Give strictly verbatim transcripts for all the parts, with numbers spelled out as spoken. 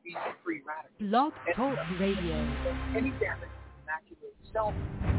these free radicals. Blog Talk Radio. Any damage to the immaculate self.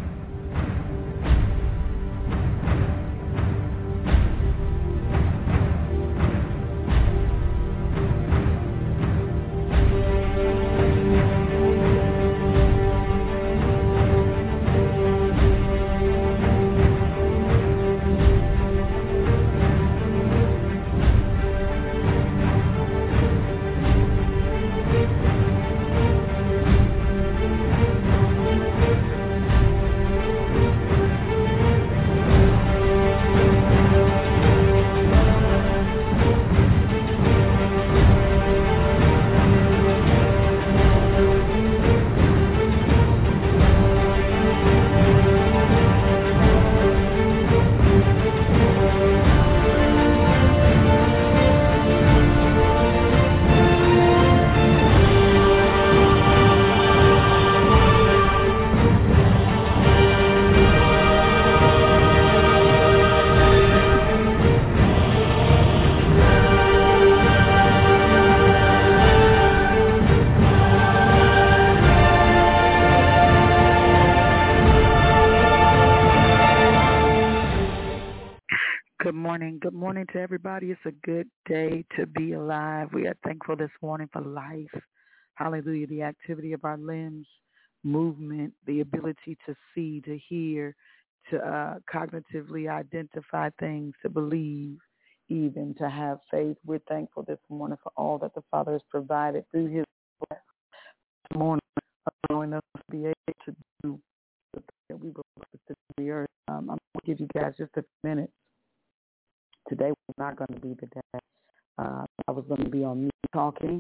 Good morning to everybody. It's a good day to be alive. We are thankful this morning for life. Hallelujah. The activity of our limbs, movement, the ability to see, to hear, to uh, cognitively identify things, to believe, even to have faith. We're thankful this morning for all that the Father has provided through his breath this morning, allowing us to be able to do the thing that we were supposed to do on the earth. Um, I'm going to give you guys just a few minutes. Today was not going to be the day. Uh, I was going to be on mute talking.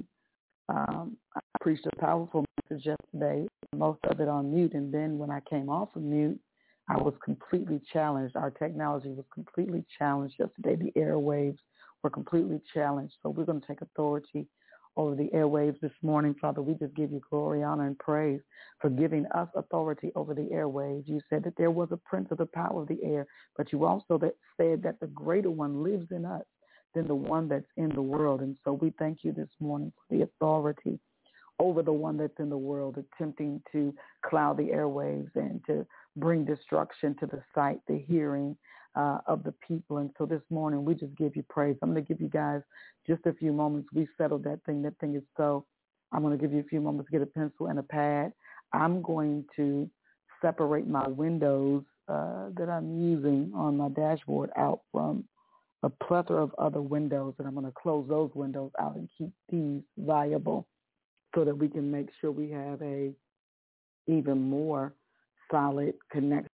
Um, I preached a powerful message yesterday, most of it on mute. And then when I came off of mute, I was completely challenged. Our technology was completely challenged yesterday. The airwaves were completely challenged. So we're going to take authority over the airwaves this morning. Father, we just give you glory, honor, and praise for giving us authority over the airwaves. You said that there was a prince of the power of the air, but you also that said that the greater one lives in us than the one that's in the world. And so we thank you this morning for the authority over the one that's in the world, attempting to cloud the airwaves and to bring destruction to the sight, the hearing uh, of the people. And so this morning, we just give you praise. I'm going to give you guys just a few moments. We settled that thing. That thing is so. I'm going to give you a few moments to get a pencil and a pad. I'm going to separate my windows uh, that I'm using on my dashboard out from a plethora of other windows, and I'm going to close those windows out and keep these viable so that we can make sure we have a even more solid connection.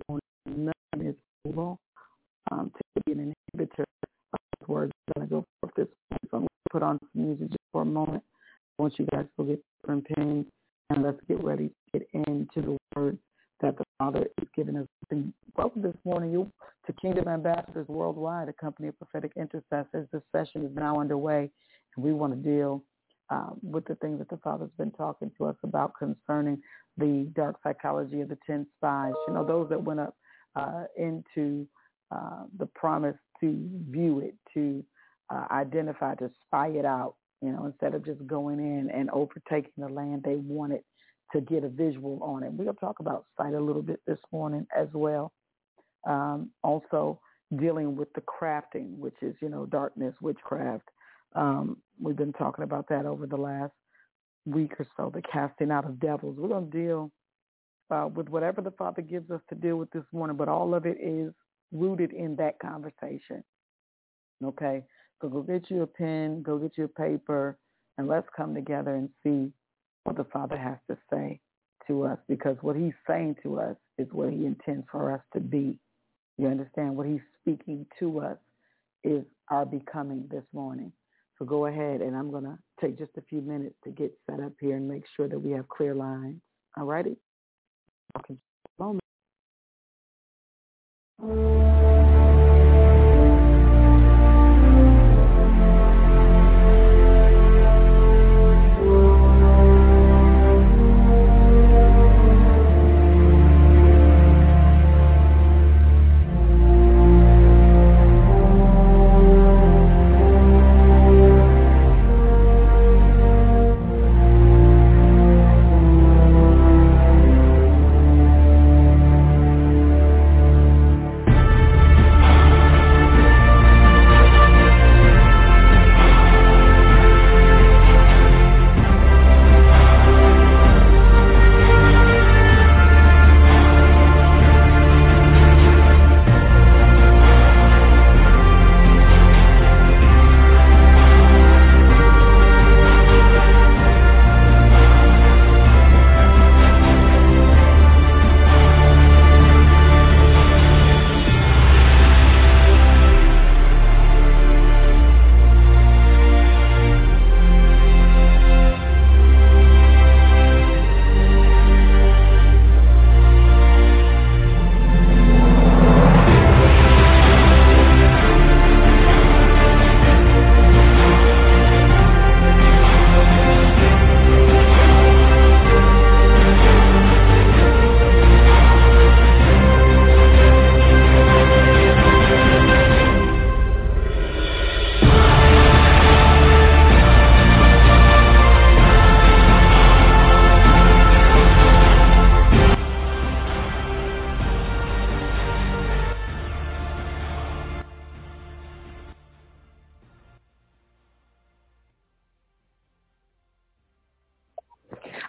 None is able um, to be an inhibitor of those words that are going to go forth this morning. So I'm going to put on some music just for a moment. I want you guys to get paper and pen, and let's get ready to get into the word that the Father is giving us. And welcome this morning you to Kingdom Ambassadors Worldwide, a company of prophetic intercessors. This session is now underway, and we want to deal uh, with the things that the Father's been talking to us about concerning the dark psychology of the ten spies. You know, those that went up uh, into uh, the promise to view it, to uh, identify, to spy it out, you know, instead of just going in and overtaking the land, they wanted to get a visual on it. We're going to talk about sight a little bit this morning as well. Um, also dealing with the crafting, which is, you know, darkness, witchcraft. Um, we've been talking about that over the last week or so, the casting out of devils. We're going to deal uh, with whatever the Father gives us to deal with this morning, but all of it is rooted in that conversation. Okay? So go get you a pen, go get you a paper, and let's come together and see what the Father has to say to us, because what he's saying to us is what he intends for us to be. You understand? What he's speaking to us is our becoming this morning. So go ahead, and I'm going to take just a few minutes to get set up here and make sure that we have clear lines. All righty? Okay. Moment.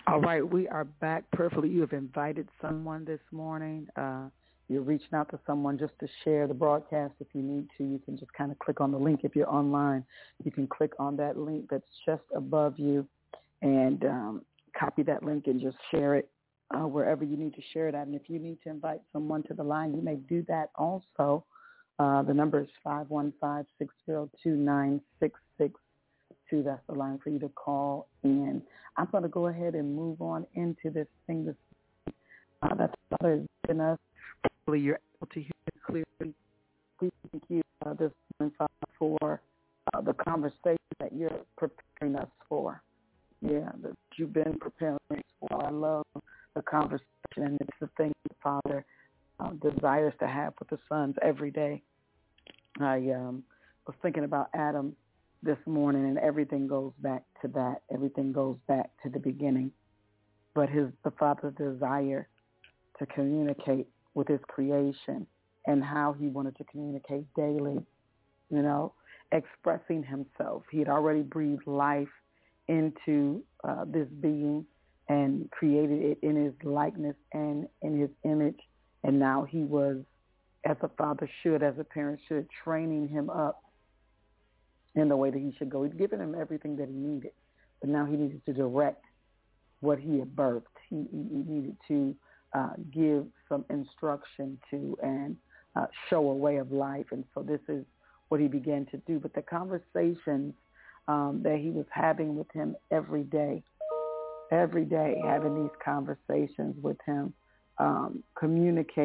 All right, we are back perfectly. You have invited someone this morning. Uh, you're reaching out to someone just to share the broadcast. If you need to, you can just kind of click on the link. If you're online, you can click on that link that's just above you and um, copy that link and just share it uh, wherever you need to share it at. And if you need to invite someone to the line, you may do that also. Uh, the number is five one five, six zero two, nine six six two. That's the line for you to call in. I'm going to go ahead and move on into this thing this, uh, that the Father has given us. Hopefully you're able to hear it clearly. We thank you uh, this morning, Father, for uh, the conversation that you're preparing us for. Yeah, that you've been preparing us for. I love the conversation, and it's the thing the Father uh, desires to have with the sons every day. I um, was thinking about Adam this morning, and everything goes back to that. Everything goes back to the beginning. But his the Father's desire to communicate with his creation and how he wanted to communicate daily, you know, expressing himself. He had already breathed life into uh, this being and created it in his likeness and in his image. And now he was, as a father should, as a parent should, training him up in the way that he should go. He'd given him everything that he needed, but now he needed to direct what he had birthed. He, he, he needed to uh, give some instruction to and uh, show a way of life. And so this is what he began to do. But the conversations um, that he was having with him every day, every day, having these conversations with him, um, communicating,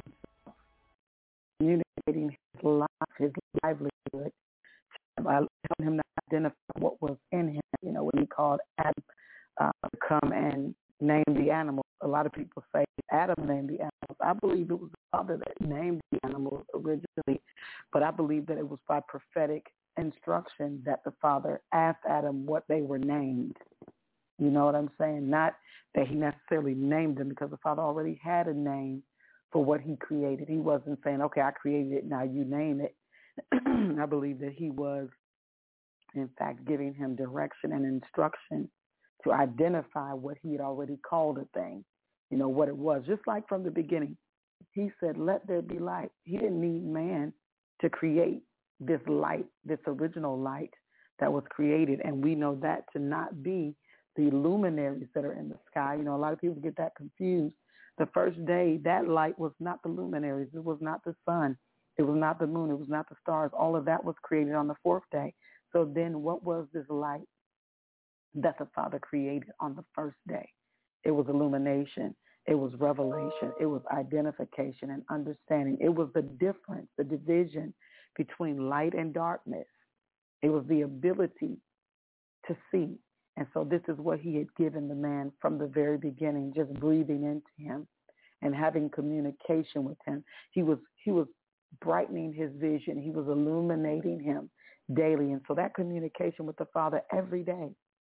communicating his life, his livelihood. I told him to identify what was in him. You know, when he called Adam uh, to come and name the animals. A lot of people say Adam named the animals. I believe it was the Father that named the animals originally, but I believe that it was by prophetic instruction that the Father asked Adam what they were named. You know what I'm saying? Not that he necessarily named them, because the Father already had a name for what he created. He wasn't saying, okay, I created it, now you name it. I believe that he was, in fact, giving him direction and instruction to identify what he had already called a thing, you know, what it was. Just like from the beginning, he said, let there be light. He didn't need man to create this light, this original light that was created. And we know that to not be the luminaries that are in the sky. You know, a lot of people get that confused. The first day, that light was not the luminaries. It was not the sun. It was not the moon. It was not the stars. All of that was created on the fourth day. So then what was this light that the Father created on the first day? It was illumination. It was revelation. It was identification and understanding. It was the difference, the division between light and darkness. It was the ability to see. And so this is what he had given the man from the very beginning, just breathing into him and having communication with him. He was he was brightening his vision. He was illuminating him daily. And so that communication with the Father every day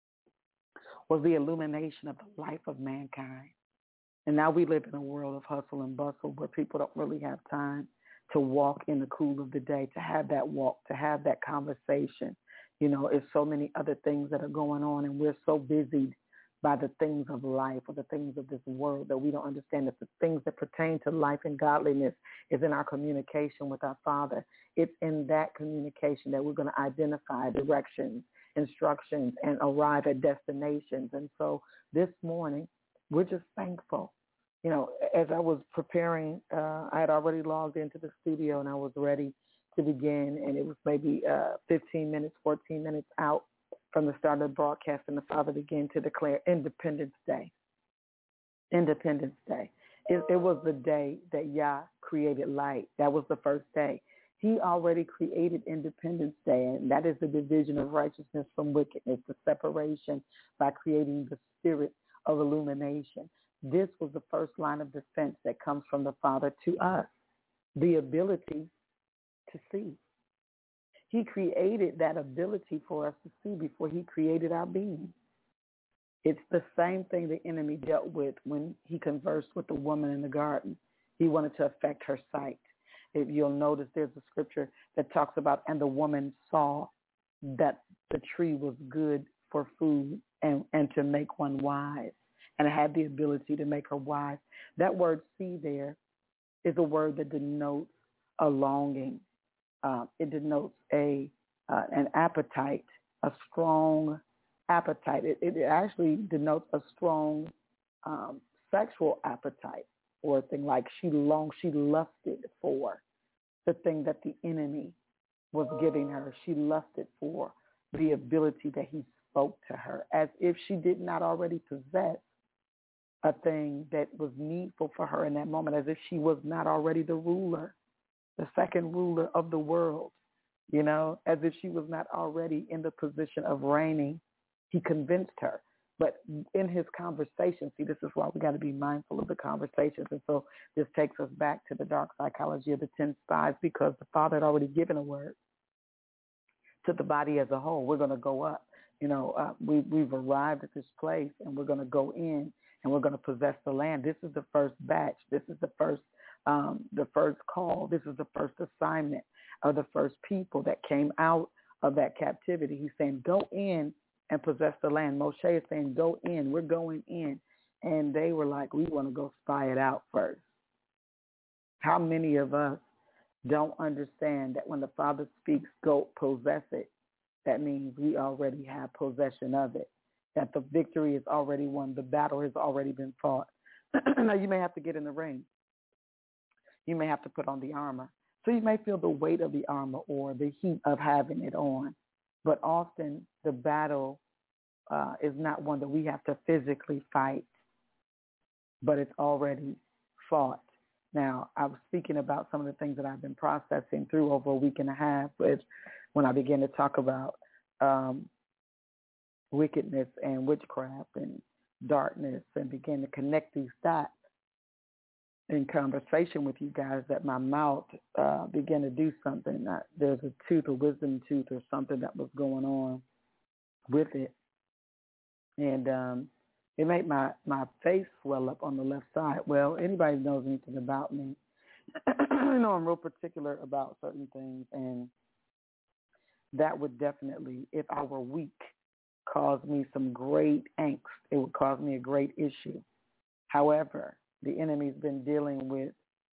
was the illumination of the life of mankind. And now we live in a world of hustle and bustle where people don't really have time to walk in the cool of the day, to have that walk, to have that conversation. You know, it's so many other things that are going on, and we're so busied by the things of life or the things of this world that we don't understand that the things that pertain to life and godliness is in our communication with our Father. It's in that communication that we're going to identify directions, instructions, and arrive at destinations. And so this morning, we're just thankful. You know, as I was preparing, uh, I had already logged into the studio and I was ready to begin, and it was maybe uh, fifteen minutes, fourteen minutes out from the start of the broadcast, and the Father began to declare Independence Day. Independence Day. It, it was the day that Yah created light. That was the first day. He already created Independence Day, and that is the division of righteousness from wickedness, the separation by creating the spirit of illumination. This was the first line of defense that comes from the Father to us, the ability to see. He created that ability for us to see before he created our being. It's the same thing the enemy dealt with when he conversed with the woman in the garden. He wanted to affect her sight. If you'll notice, there's a scripture that talks about, and the woman saw that the tree was good for food and, and to make one wise. and had the ability to make her wise. That word see there is a word that denotes a longing. Uh, it denotes a uh, an appetite, a strong appetite. It, it actually denotes a strong um, sexual appetite, or a thing like she longed, she lusted for the thing that the enemy was giving her. She lusted for the ability that he spoke to her, as if she did not already possess a thing that was needful for her in that moment, as if she was not already the ruler, the second ruler of the world, you know, as if she was not already in the position of reigning. He convinced her. But in his conversation, see, this is why we got to be mindful of the conversations. And so this takes us back to the dark psychology of the ten spies, because the Father had already given a word to the body as a whole. We're going to go up. You know, uh, we, we've arrived at this place, and we're going to go in, and we're going to possess the land. This is the first batch. This is the first um, the first call. This is the first assignment of the first people that came out of that captivity. He's saying, go in and possess the land. Moshe is saying, go in. We're going in. And they were like, we want to go spy it out first. How many of us don't understand that when the Father speaks, go possess it? That means we already have possession of it, that the victory is already won. The battle has already been fought. Now, you may have to get in the ring. You may have to put on the armor. So you may feel the weight of the armor or the heat of having it on. But often the battle uh, is not one that we have to physically fight, but it's already fought. Now, I was speaking about some of the things that I've been processing through over a week and a half, which when I began to talk about um, wickedness and witchcraft and darkness, and began to connect these dots in conversation with you guys, that my mouth uh, began to do something. Uh, there's a tooth, a wisdom tooth or something that was going on with it. And um, it made my, my face swell up on the left side. Well, anybody who knows anything about me, you know I'm real particular about certain things. And that would definitely, if I were weak, cause me some great angst. It would cause me a great issue. However, the enemy's been dealing with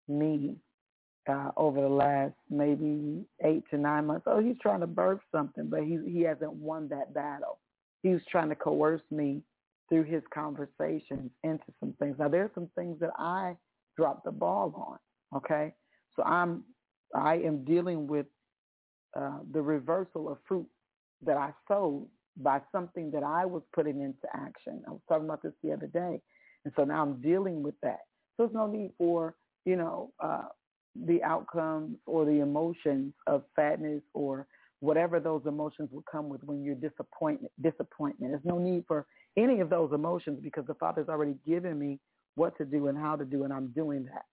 me uh, over the last maybe eight to nine months. Oh, he's trying to birth something, but he he hasn't won that battle. He's trying to coerce me through his conversations into some things. Now, there are some things that I dropped the ball on, okay? So I'm, I am dealing with uh, the reversal of fruit that I sowed by something that I was putting into action. I was talking about this the other day. And so now I'm dealing with that. So there's no need for, you know, uh, the outcomes or the emotions of sadness or whatever those emotions will come with when you're disappointment, disappointment. There's no need for any of those emotions, because the Father's already given me what to do and how to do, and I'm doing that.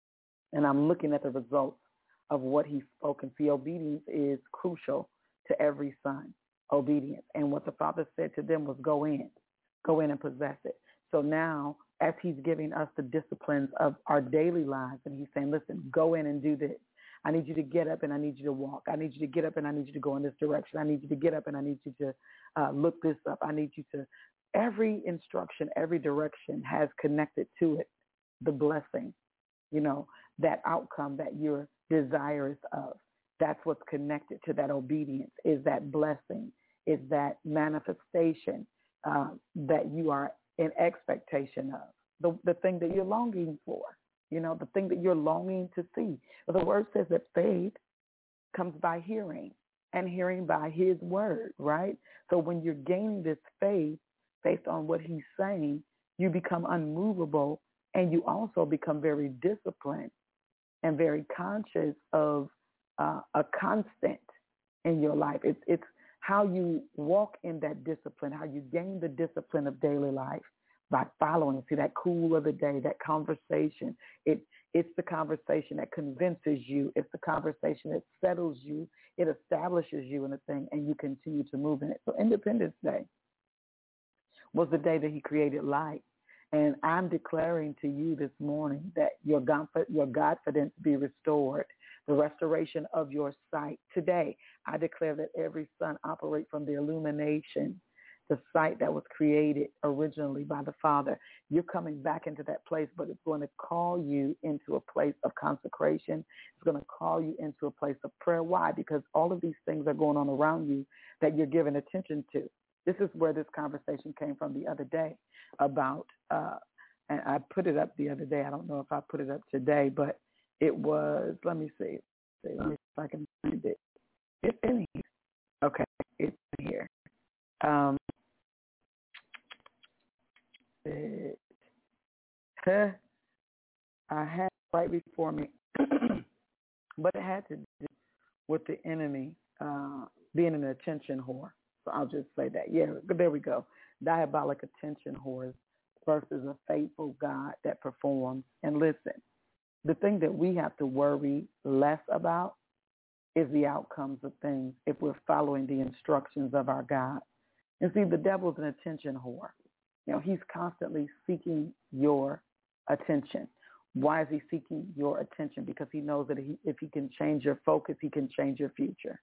And I'm looking at the results of what he's spoken. See, obedience is crucial to every son, obedience. And what the Father said to them was go in, go in and possess it. So now, as he's giving us the disciplines of our daily lives, and he's saying, listen, go in and do this. I need you to get up and I need you to walk. I need you to get up and I need you to go in this direction. I need you to get up and I need you to uh, look this up. I need you to, every instruction, every direction has connected to it the blessing, you know, that outcome that you're desirous of. That's what's connected to that obedience, is that blessing, is that manifestation uh, that you are in expectation of, the, the thing that you're longing for, you know, the thing that you're longing to see. Well, the word says that faith comes by hearing, and hearing by his word, right? So when you're gaining this faith based on what he's saying, you become unmovable, and you also become very disciplined and very conscious of uh, a constant in your life. It's, it's how you walk in that discipline, how you gain the discipline of daily life by following. See, that cool of the day, that conversation, it, it's the conversation that convinces you. It's the conversation that settles you. It establishes you in a thing, and you continue to move in it. So Independence Day was the day that he created light. And I'm declaring to you this morning that your God, your Godfidence be restored, the restoration of your sight. Today, I declare that every son operate from the illumination the site that was created originally by the Father. You're coming back into that place, but it's going to call you into a place of consecration. It's going to call you into a place of prayer. Why? Because all of these things are going on around you that you're giving attention to. This is where this conversation came from the other day about, uh, and I put it up the other day. I don't know if I put it up today, but it was, let me see. Let me see if I can find it. It's in here. Okay, it's in here. Um, it, huh, I had it right before me, but it had to do with the enemy uh, being an attention whore. So I'll just say that. Yeah, there we go. Diabolic attention whores versus a faithful God that performs. And listen, the thing that we have to worry less about is the outcomes of things if we're following the instructions of our God. And see, the devil's an attention whore. You know, he's constantly seeking your attention. Why is he seeking your attention? Because he knows that he, if he can change your focus, he can change your future.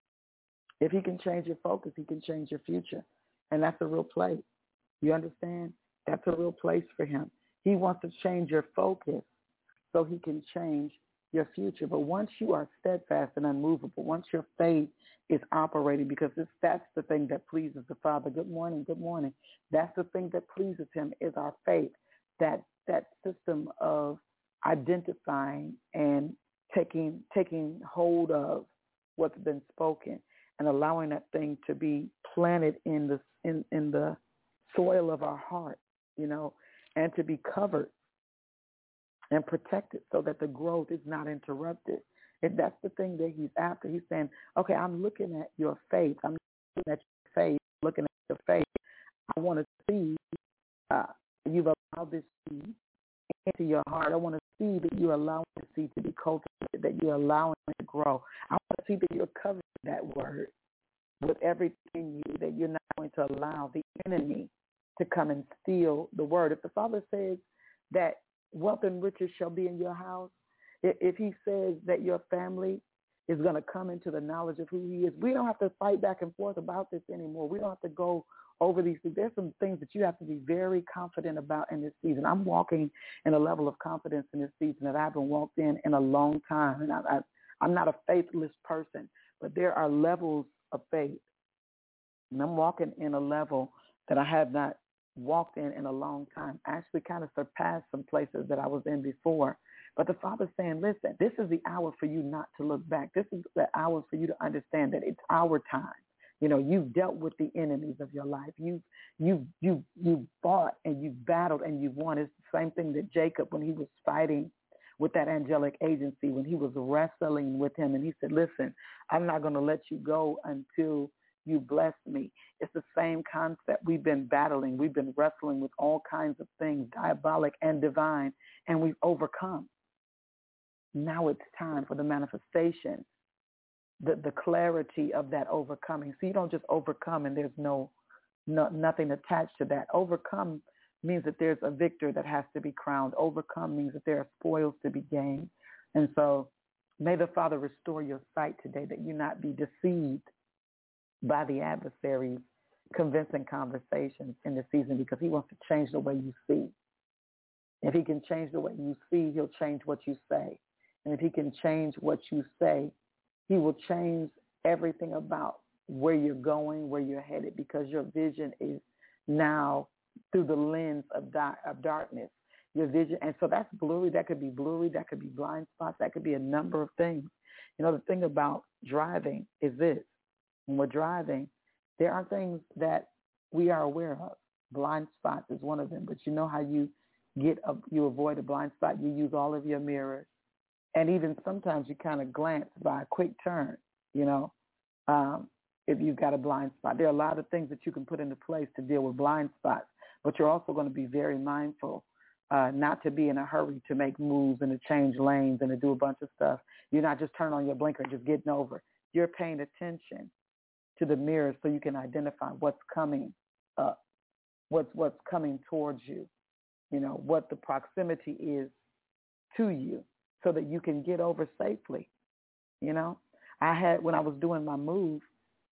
If he can change your focus, he can change your future. And that's a real place. You understand? That's a real place for him. He wants to change your focus so he can change your future. But once you are steadfast and unmovable, once your faith is operating, because this, that's the thing that pleases the Father. Good morning, good morning. That's the thing that pleases him is our faith, that that system of identifying and taking taking hold of what's been spoken and allowing that thing to be planted in the in, in the soil of our heart, you know, and to be covered and protected so that the growth is not interrupted. And that's the thing that he's after. He's saying, okay, I'm looking at your faith. I'm looking at your faith, looking at your faith. I want to see uh, you've allowed this seed into your heart. I want to see that you're allowing the seed to be cultivated, that you're allowing it to grow. I want to see that you're covering that word with everything in you, that you're not going to allow the enemy to come and steal the word. If the Father says that wealth and riches shall be in your house, if he says that your family is going to come into the knowledge of who he is, we don't have to fight back and forth about this anymore. We don't have to go over these things. There's some things that you have to be very confident about in this season. I'm walking in a level of confidence in this season that I haven't walked in in a long time. And I, I, I'm not a faithless person, but there are levels of faith. And I'm walking in a level that I have not walked in in a long time. I actually kind of surpassed some places that I was in before. But the Father's saying, listen, this is the hour for you not to look back. This is the hour for you to understand that it's our time. You know, you've dealt with the enemies of your life. You've, you've, you've, you've fought and you've battled and you've won. It's the same thing that Jacob, when he was fighting with that angelic agency, when he was wrestling with him, and he said, listen, I'm not going to let you go until you bless me. It's the same concept. We've been battling. We've been wrestling with all kinds of things, diabolic and divine, and we've overcome. Now it's time for the manifestation, the, the clarity of that overcoming. So you don't just overcome and there's no, no nothing attached to that. Overcome means that there's a victor that has to be crowned. Overcome means that there are spoils to be gained. And so may the Father restore your sight today, that you not be deceived by the adversary's convincing conversations in the season, because he wants to change the way you see. If he can change the way you see, he'll change what you say. And if he can change what you say, he will change everything about where you're going, where you're headed, because your vision is now through the lens of, di- of darkness. Your vision, and so that's blurry. That could be blurry. That could be blind spots. That could be a number of things. You know, the thing about driving is this. When we're driving, there are things that we are aware of. Blind spots is one of them. But you know how you get a, you avoid a blind spot? You use all of your mirrors. And even sometimes you kind of glance by a quick turn, you know, um, if you've got a blind spot. There are a lot of things that you can put into place to deal with blind spots. But you're also going to be very mindful uh, not to be in a hurry to make moves and to change lanes and to do a bunch of stuff. You're not just turning on your blinker and just getting over. You're paying attention to the mirrors so you can identify what's coming up, what's what's coming towards you, you know, what the proximity is to you so that you can get over safely. You know, I had, when I was doing my move,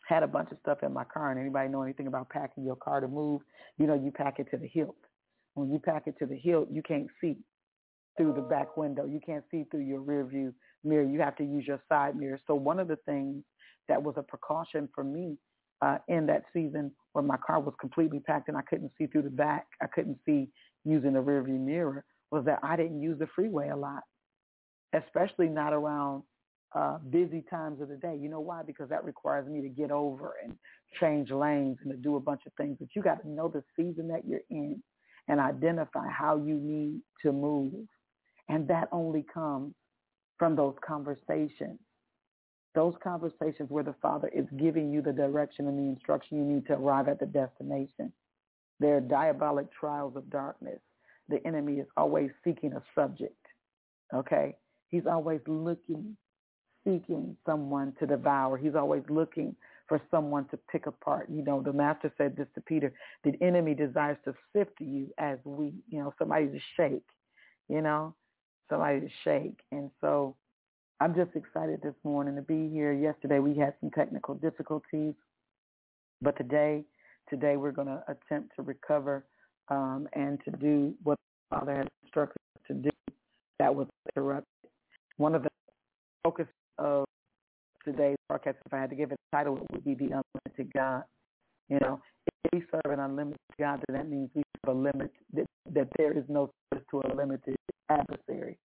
Had a bunch of stuff in my car, and anybody know anything about packing your car to move? You know, you pack it to the hilt. When you pack it to the hilt, you can't see through the back window. You can't see through your rear view mirror. You have to use your side mirror. So one of the things that was a precaution for me uh, in that season where my car was completely packed and I couldn't see through the back, I couldn't see using the rear view mirror, was that I didn't use the freeway a lot, especially not around uh, busy times of the day. You know why? Because that requires me to get over and change lanes and to do a bunch of things. But you got to know the season that you're in and identify how you need to move. And that only comes from those conversations, those conversations where the Father is giving you the direction and the instruction you need to arrive at the destination. There are diabolic trials of darkness. The enemy is always seeking a subject, okay? He's always looking, seeking someone to devour. He's always looking for someone to pick apart. You know, the Master said this to Peter: the enemy desires to sift you as wheat, you know, somebody to shake, you know, somebody to shake. And so I'm just excited this morning to be here. Yesterday we had some technical difficulties, but today, today we're going to attempt to recover um, and to do what the Father has instructed us to do that was interrupted. One of the focus of today's broadcast, if I had to give it a title, it would be the unlimited God. You know, if we serve an unlimited God, then that means we have a limit, that, that there is no source to a limited adversary.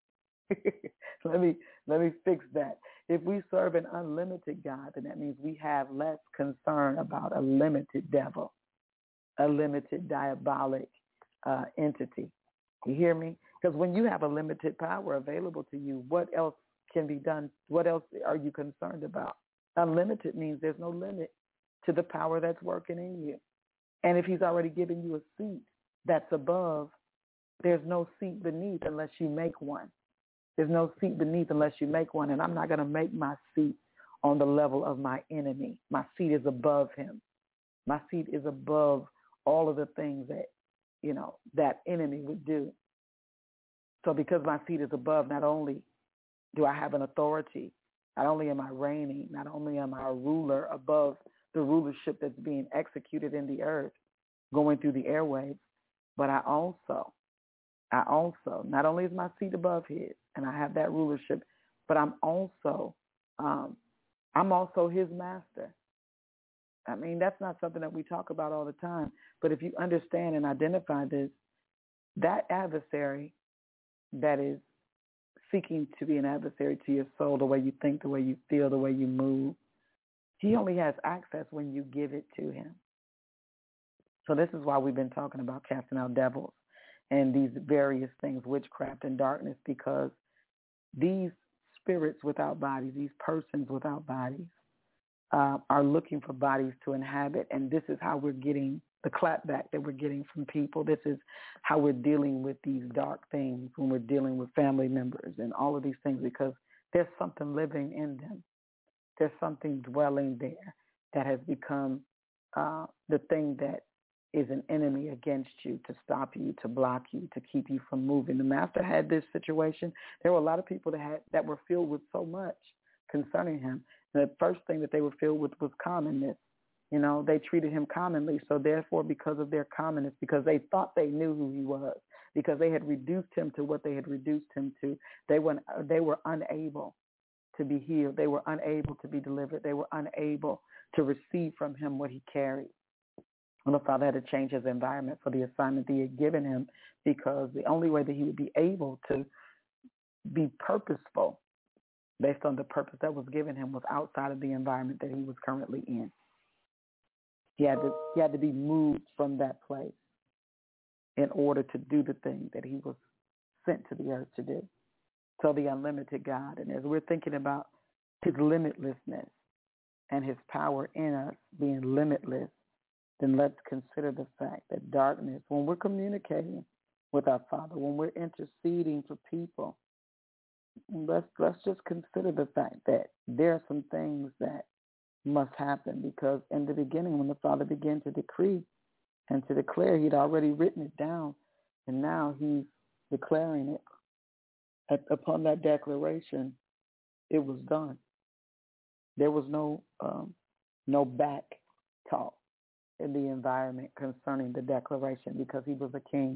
let me let me fix that. If we serve an unlimited God, then that means we have less concern about a limited devil, a limited diabolic uh, entity. You hear me? Because when you have a limited power available to you, what else can be done? What else are you concerned about? Unlimited means there's no limit to the power that's working in you. And if he's already given you a seat that's above, there's no seat beneath unless you make one. There's no seat beneath unless you make one. And I'm not going to make my seat on the level of my enemy. My seat is above him. My seat is above all of the things that, you know, that enemy would do. So because my seat is above, not only do I have an authority, not only am I reigning, not only am I a ruler above the rulership that's being executed in the earth, going through the airwaves, but I also, I also, not only is my seat above his, and I have that rulership, but I'm also, um, I'm also his master. I mean, that's not something that we talk about all the time, but if you understand and identify this, that adversary that is seeking to be an adversary to your soul, the way you think, the way you feel, the way you move, he only has access when you give it to him. So this is why we've been talking about casting out devils and these various things, witchcraft and darkness, because these spirits without bodies, these persons without bodies, uh, are looking for bodies to inhabit. And this is how we're getting the clapback that we're getting from people. This is how we're dealing with these dark things when we're dealing with family members and all of these things, because there's something living in them. There's something dwelling there that has become uh, the thing that is an enemy against you, to stop you, to block you, to keep you from moving. The Master had this situation. There were a lot of people that had that were filled with so much concerning him. The first thing that they were filled with was commonness. You know, they treated him commonly. So therefore, because of their commonness, because they thought they knew who he was, because they had reduced him to what they had reduced him to, they were, they were unable to be healed. They were unable to be delivered. They were unable to receive from him what he carried. And the Father had to change his environment for the assignment that he had given him, because the only way that he would be able to be purposeful based on the purpose that was given him was outside of the environment that he was currently in. He had to, he had to be moved from that place in order to do the thing that he was sent to the earth to do. So the unlimited God. And as we're thinking about his limitlessness and his power in us being limitless, then let's consider the fact that darkness, when we're communicating with our Father, when we're interceding for people, let's let's just consider the fact that there are some things that must happen, because in the beginning, when the Father began to decree and to declare, he'd already written it down, and now he's declaring it. At, upon that declaration, it was done. There was no um, no back talk in the environment concerning the declaration, because he was a king.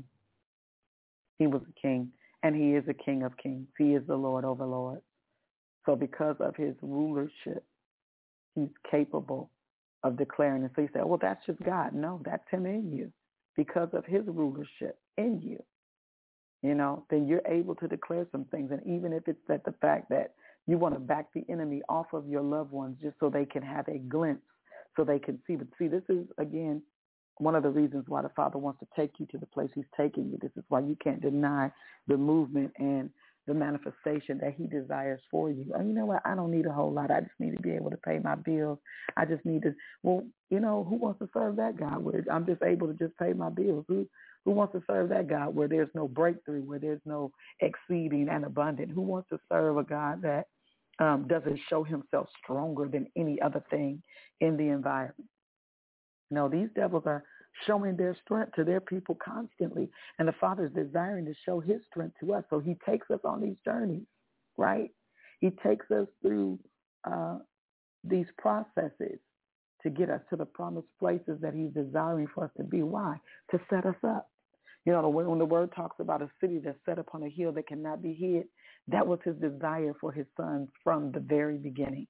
He was a king, and he is a king of kings. He is the Lord over lords. So because of his rulership, he's capable of declaring. And so you say, well, that's just God. No, that's him in you. Because of his rulership in you, you know, then you're able to declare some things. And even if it's that the fact that you want to back the enemy off of your loved ones just so they can have a glimpse, so they can see. But see, this is, again, one of the reasons why the Father wants to take you to the place he's taking you. This is why you can't deny the movement and the manifestation that he desires for you. And you know what? I don't need a whole lot. I just need to be able to pay my bills. I just need to, well, you know, who wants to serve that God where I'm just able to just pay my bills? Who who wants to serve that God where there's no breakthrough, where there's no exceeding and abundant? Who wants to serve a God that um, doesn't show himself stronger than any other thing in the environment? No, these devils are showing their strength to their people constantly. And the Father is desiring to show his strength to us. So he takes us on these journeys, right? He takes us through uh, these processes to get us to the promised places that he's desiring for us to be. Why? To set us up. You know, when the word talks about a city that's set upon a hill that cannot be hid, that was his desire for his sons from the very beginning,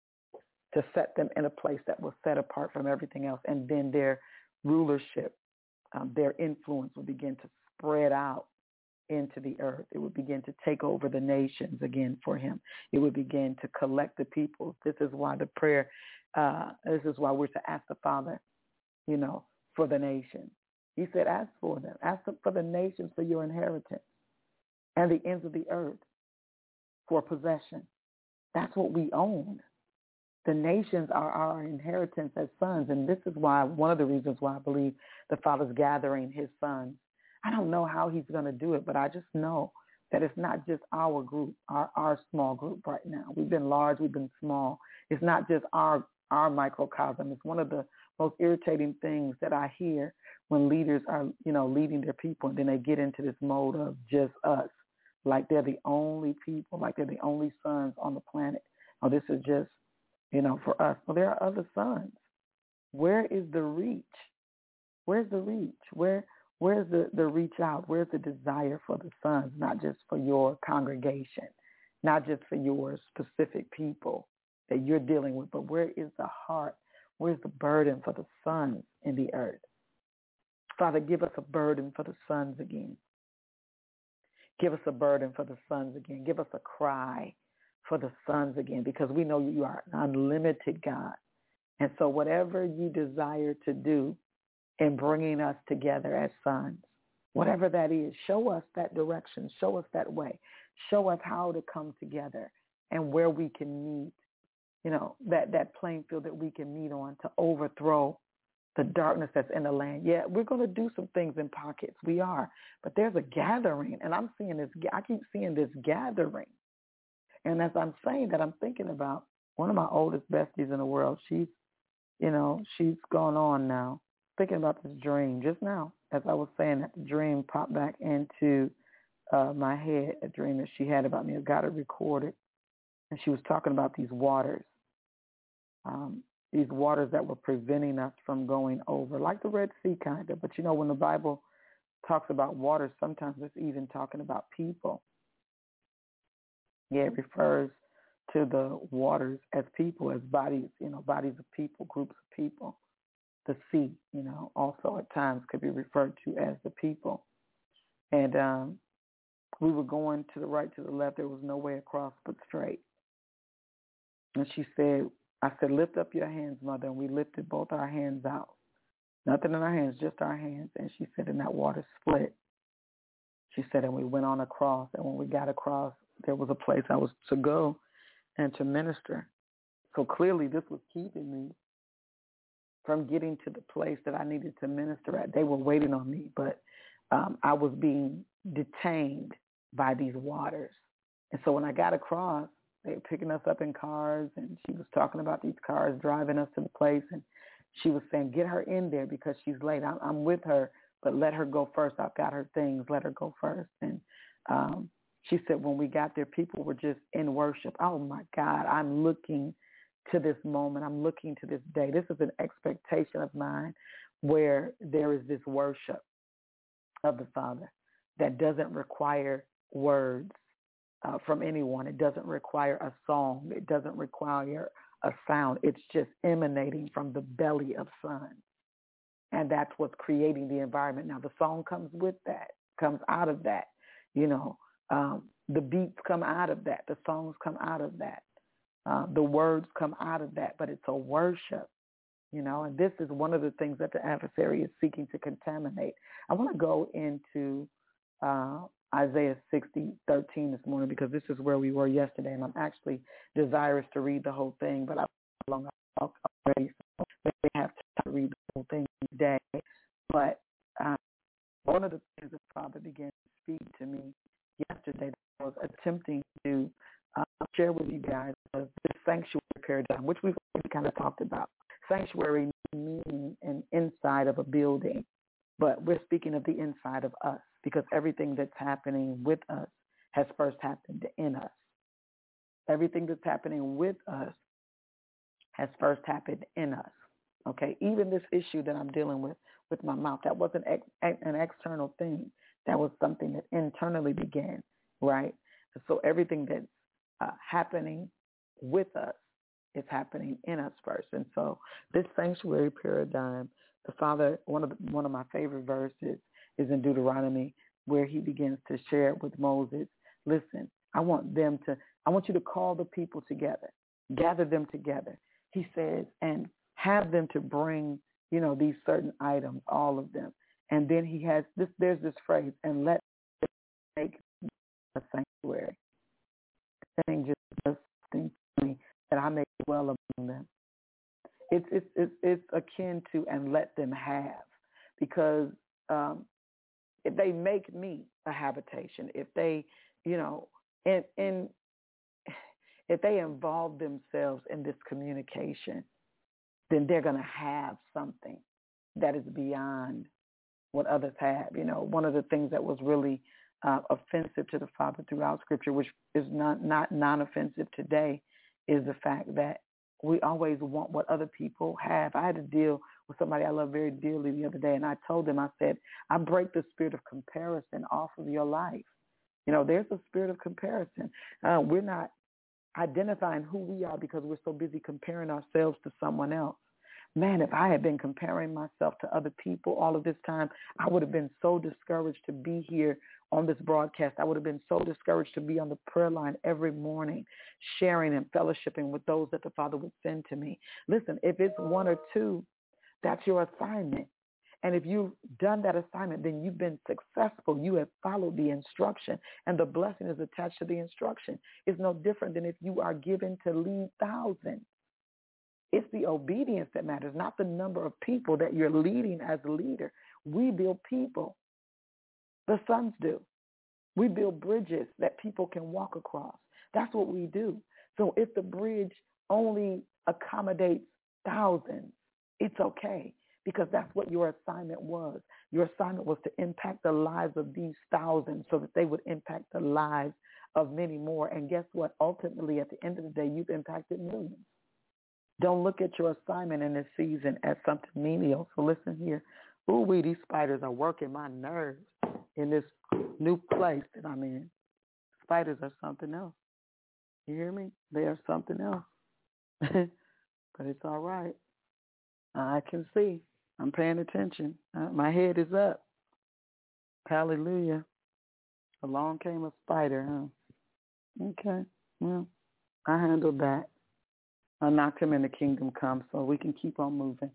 to set them in a place that was set apart from everything else. And then their rulership, um, their influence would begin to spread out into the earth. It would begin to take over the nations again for him. It would begin to collect the people. This is why the prayer, uh, this is why we're to ask the Father, you know, for the nations. He said, ask for them. Ask them for the nations for your inheritance and the ends of the earth for possession. That's what we own. The nations are our inheritance as sons. And this is why, one of the reasons why I believe the Father's gathering his sons. I don't know how he's going to do it, but I just know that it's not just our group, our, our small group right now. We've been large, we've been small. It's not just our, our microcosm. It's one of the most irritating things that I hear when leaders are, you know, leading their people, and then they get into this mode of just us, like they're the only people, like they're the only sons on the planet. Oh, this is just, you know, for us. Well, there are other sons. Where is the reach? Where's the reach? Where Where's the, the reach out? Where's the desire for the sons, not just for your congregation, not just for your specific people that you're dealing with, but where is the heart? Where's the burden for the sons in the earth? Father, give us a burden for the sons again. Give us a burden for the sons again. Give us a cry for the sons again, because we know you are an unlimited God. And so whatever you desire to do in bringing us together as sons, whatever that is, show us that direction, show us that way, show us how to come together and where we can meet, you know, that, that playing field that we can meet on to overthrow the darkness that's in the land. Yeah, we're going to do some things in pockets. We are. But there's a gathering, and I'm seeing this, I keep seeing this gathering. And as I'm saying that, I'm thinking about one of my oldest besties in the world. She's, you know, she's gone on now. Thinking about this dream just now, as I was saying that, the dream popped back into uh, my head, a dream that she had about me. I got it recorded, and she was talking about these waters, um, these waters that were preventing us from going over, like the Red Sea kind of. But, you know, when the Bible talks about waters, sometimes it's even talking about people. Yeah, it refers to the waters as people, as bodies, you know, bodies of people, groups of people. The sea, you know, also at times could be referred to as the people. And um, we were going to the right, to the left. There was no way across but straight. And she said, I said, lift up your hands, Mother. And we lifted both our hands out. Nothing in our hands, just our hands. And she said, and that water split. She said, and we went on across. And when we got across, there was a place I was to go and to minister. So clearly this was keeping me from getting to the place that I needed to minister at. They were waiting on me, but um, I was being detained by these waters. And so when I got across, they were picking us up in cars, and she was talking about these cars driving us to the place, and she was saying, get her in there because she's late. I'm, I'm with her, but let her go first. I've got her things. Let her go first. And um, she said when we got there, people were just in worship. Oh, my God, I'm looking to this moment. I'm looking to this day. This is an expectation of mine where there is this worship of the Father that doesn't require words uh, from anyone. It doesn't require a song. It doesn't require a sound. It's just emanating from the belly of Son. And that's what's creating the environment. Now, the song comes with that, comes out of that. You know, um, the beats come out of that. The songs come out of that. Uh, the words come out of that. But it's a worship, you know, and this is one of the things that the adversary is seeking to contaminate. I want to go into uh, Isaiah sixty, thirteen this morning, because this is where we were yesterday, and I'm actually desirous to read the whole thing, but I've long talked already, so we have to read the whole thing today. But uh, one of the things the Father began to speak to me yesterday that I was attempting to uh, share with you guys was this sanctuary paradigm, which we've already kind of talked about. Sanctuary meaning an inside of a building, but we're speaking of the inside of us, because everything that's happening with us has first happened in us. Everything that's happening with us has first happened in us. Okay, even this issue that I'm dealing with with my mouth, that wasn't ex- an external thing. That was something that internally began, right? So everything that's uh, happening with us is happening in us first. And so this sanctuary paradigm, the Father, one of the, one of my favorite verses is in Deuteronomy, where he begins to share with Moses, listen, I want them to, I want you to call the people together, gather them together. He says, and have them to bring, you know, these certain items, all of them. And then he has this, there's this phrase, and let them make a sanctuary. Saying just something to me that I may dwell among them. It's, it's, it's, it's akin to, and let them have, because um, if they make me a habitation, if they, you know, in, in if they involve themselves in this communication, then they're going to have something that is beyond what others have. You know, one of the things that was really uh, offensive to the Father throughout Scripture, which is not, not non-offensive today, is the fact that we always want what other people have. I had to deal with somebody I love very dearly the other day, and I told them, I said, I break the spirit of comparison off of your life. You know, there's a spirit of comparison. Uh, we're not identifying who we are because we're so busy comparing ourselves to someone else. Man, if I had been comparing myself to other people all of this time, I would have been so discouraged to be here on this broadcast. I would have been so discouraged to be on the prayer line every morning, sharing and fellowshipping with those that the Father would send to me. Listen, if it's one or two, that's your assignment. And if you've done that assignment, then you've been successful. You have followed the instruction, and the blessing is attached to the instruction. It's no different than if you are given to lead thousands. It's the obedience that matters, not the number of people that you're leading as a leader. We build people. The sons do. We build bridges that people can walk across. That's what we do. So if the bridge only accommodates thousands, it's okay, because that's what your assignment was. Your assignment was to impact the lives of these thousands so that they would impact the lives of many more. And guess what? Ultimately, at the end of the day, you've impacted millions. Don't look at your assignment in this season as something menial. So listen here. Ooh, wee, these spiders are working my nerves in this new place that I'm in. Spiders are something else. You hear me? They are something else. But it's all right. I can see. I'm paying attention. Uh, my head is up. Hallelujah. Along came a spider, huh? Okay. Well, I handled that. I knocked him in the kingdom come, so we can keep on moving.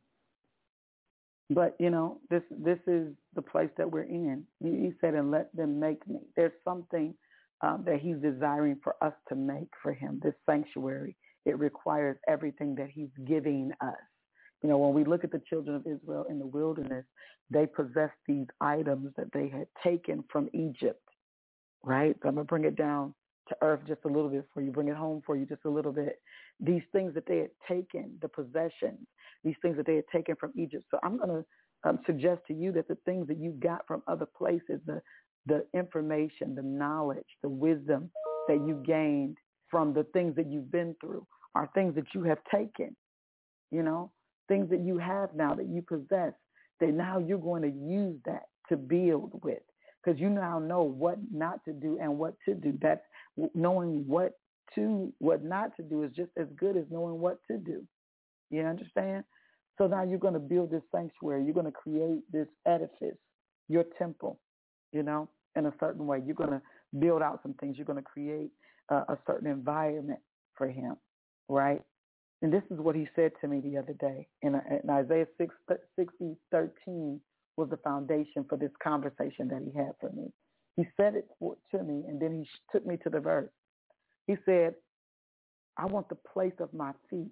But, you know, this this is the place that we're in. He said, and let them make me. There's something um, that he's desiring for us to make for him, this sanctuary. It requires everything that he's giving us. You know, when we look at the children of Israel in the wilderness, they possessed these items that they had taken from Egypt, right? So I'm going to bring it down to earth just a little bit for you, bring it home for you just a little bit. These things that they had taken, the possessions, these things that they had taken from Egypt. So I'm going to um, suggest to you that the things that you got from other places, the the information, the knowledge, the wisdom that you gained from the things that you've been through are things that you have taken, you know, things that you have now that you possess, that now you're going to use that to build with, because you now know what not to do and what to do. That's knowing what to, what not to do is just as good as knowing what to do. You understand? So now you're going to build this sanctuary. You're going to create this edifice, your temple, you know, in a certain way. You're going to build out some things. You're going to create uh, a certain environment for him, right? And this is what he said to me the other day. In, in Isaiah six, sixty, thirteen was the foundation for this conversation that he had for me. He said it for, to me, and then he took me to the verse. He said, I want the place of my feet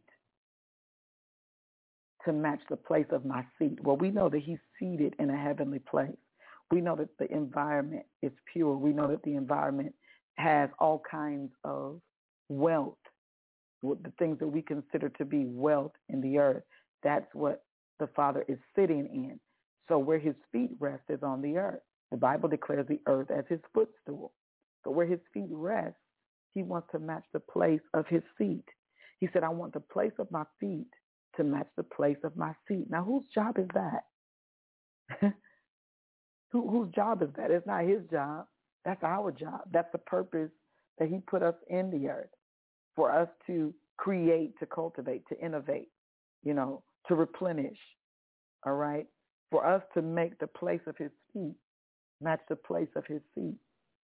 to match the place of my seat. Well, we know that he's seated in a heavenly place. We know that the environment is pure. We know that the environment has all kinds of wealth, the things that we consider to be wealth in the earth. That's what the Father is sitting in. So where his feet rest is on the earth. The Bible declares the earth as his footstool. So where his feet rest, he wants to match the place of his seat. He said, I want the place of my feet to match the place of my seat. Now, whose job is that? Who, whose job is that? It's not his job. That's our job. That's the purpose that he put us in the earth, for us to create, to cultivate, to innovate, you know, to replenish, all right? For us to make the place of his feet match the place of his seat.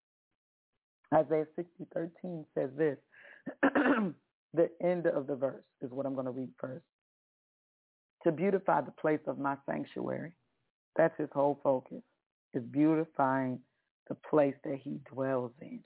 Isaiah sixty, thirteen says this. The end of the verse is what I'm going to read first. To beautify the place of my sanctuary. That's his whole focus, is beautifying the place that he dwells in.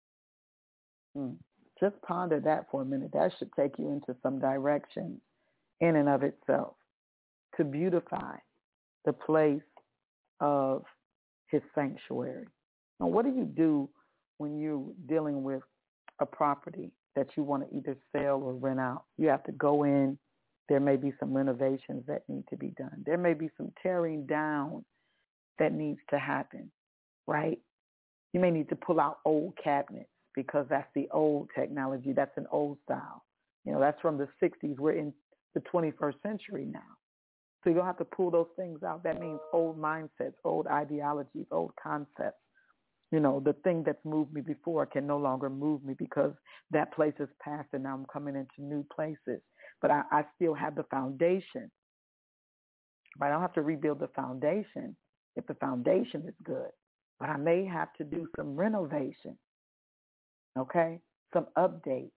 Hmm. Just ponder that for a minute. That should take you into some direction in and of itself. To beautify the place of his sanctuary. Now, what do you do when you're dealing with a property that you want to either sell or rent out? You have to go in. There may be some renovations that need to be done. There may be some tearing down that needs to happen, right? You may need to pull out old cabinets because that's the old technology. That's an old style. You know, that's from the sixties. We're in the twenty-first century now. So you'll have to pull those things out. That means old mindsets, old ideologies, old concepts. You know, the thing that's moved me before can no longer move me because that place is past and now I'm coming into new places. But I, I still have the foundation. But I don't have to rebuild the foundation if the foundation is good. But I may have to do some renovation, okay, some updates.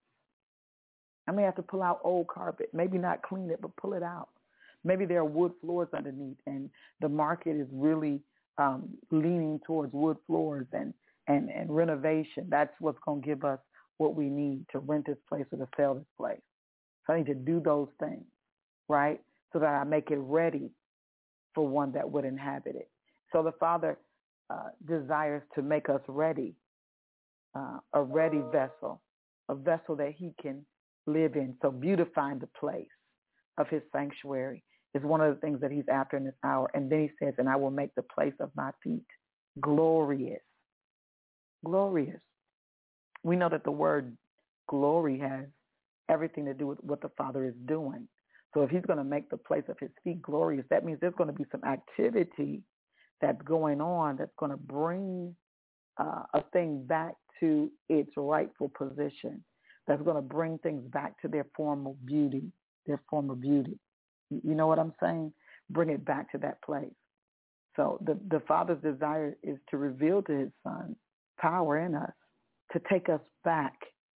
I may have to pull out old carpet, maybe not clean it, but pull it out. Maybe there are wood floors underneath, and the market is really um, leaning towards wood floors and, and, and renovation. That's what's going to give us what we need to rent this place or to sell this place. So I need to do those things, right, so that I make it ready for one that would inhabit it. So the Father uh, desires to make us ready, uh, a ready vessel, a vessel that he can live in. So beautifying the place of his sanctuary is one of the things that he's after in this hour. And then he says, and I will make the place of my feet glorious. Glorious. We know that the word glory has everything to do with what the Father is doing. So if he's going to make the place of his feet glorious, that means there's going to be some activity that's going on that's going to bring uh, a thing back to its rightful position, that's going to bring things back to their former beauty, their former beauty. You know what I'm saying? Bring it back to that place. So the, the Father's desire is to reveal to his Son power in us, to take us back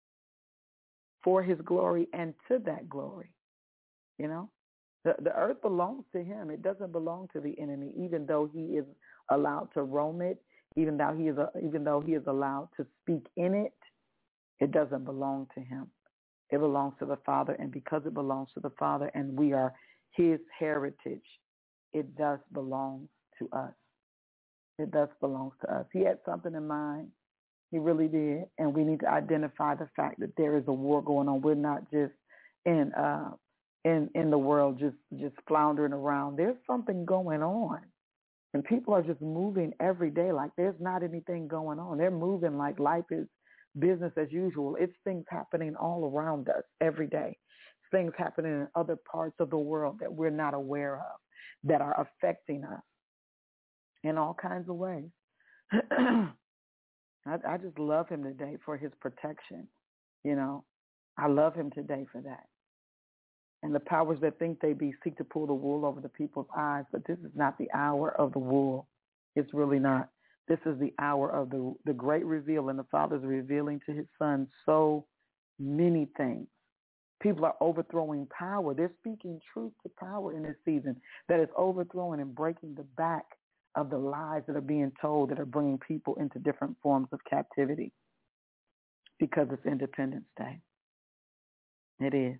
for his glory and to that glory. You know, the, the earth belongs to him. It doesn't belong to the enemy, even though he is allowed to roam it, even though he is, a, even though he is allowed to speak in it. It doesn't belong to him. It belongs to the Father, and because it belongs to the Father and we are his heritage, it thus belongs to us. It thus belongs to us. He had something in mind. He really did, and we need to identify the fact that there is a war going on. We're not just in uh, in in the world just, just floundering around. There's something going on, and people are just moving every day like there's not anything going on. They're moving like life is business as usual. It's things happening all around us every day. things happening in other parts of the world that we're not aware of, that are affecting us in all kinds of ways. I, I just love him today for his protection. You know, I love him today for that. And the powers that think they be seek to pull the wool over the people's eyes, but this is not the hour of the wool. It's really not. This is the hour of the, the great reveal, and the Father's revealing to his Son so many things. People are overthrowing power. They're speaking truth to power in this season that is overthrowing and breaking the back of the lies that are being told that are bringing people into different forms of captivity because it's Independence Day. It is.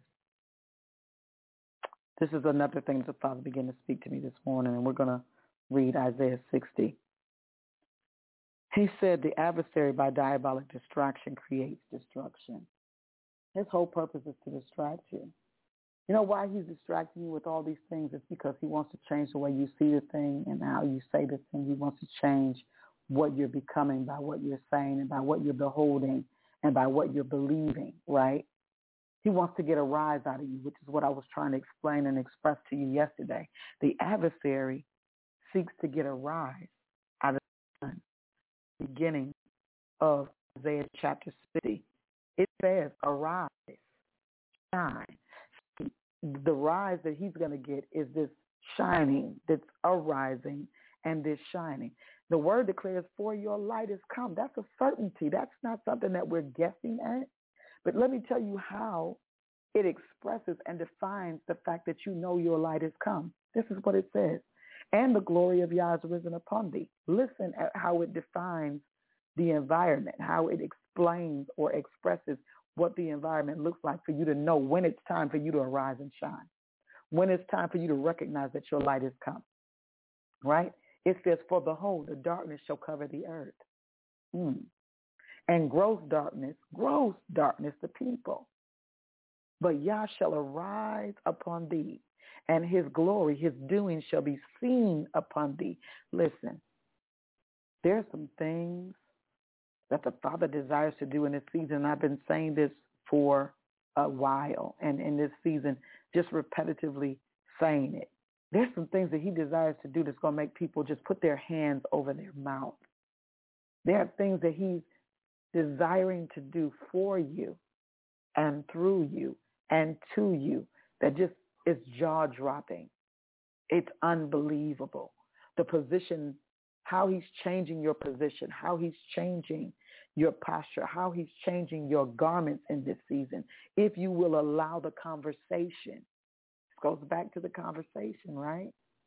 This is another thing that the Father began to speak to me this morning, and we're going to read Isaiah sixty. He said, the adversary by diabolic distraction creates destruction. His whole purpose is to distract you. You know why he's distracting you with all these things? It's because he wants to change the way you see the thing and how you say the thing. He wants to change what you're becoming by what you're saying and by what you're beholding and by what you're believing, right? He wants to get a rise out of you, which is what I was trying to explain and express to you yesterday. The adversary seeks to get a rise out of the beginning of Isaiah chapter sixty. It says, arise, shine. The rise that he's going to get is this shining, this arising, and this shining. The word declares, for your light is come. That's a certainty. That's not something that we're guessing at. But let me tell you how it expresses and defines the fact that you know your light has come. This is what it says. And the glory of Yah is risen upon thee. Listen at how it defines the environment, how it explains or expresses what the environment looks like for you to know when it's time for you to arise and shine, when it's time for you to recognize that your light has come, right? It says, for behold, the darkness shall cover the earth. Mm. And gross darkness, gross darkness, the people. But Yah shall arise upon thee, and his glory, his doing shall be seen upon thee. Listen, there are some things that the Father desires to do in this season. I've been saying this for a while, and in this season, just repetitively saying it. There's some things that he desires to do that's going to make people just put their hands over their mouth. There are things that he's desiring to do for you and through you and to you that just is jaw-dropping. It's unbelievable. The position, how he's changing your position, how he's changing your posture, how he's changing your garments in this season. If you will allow the conversation, this goes back to the conversation, right?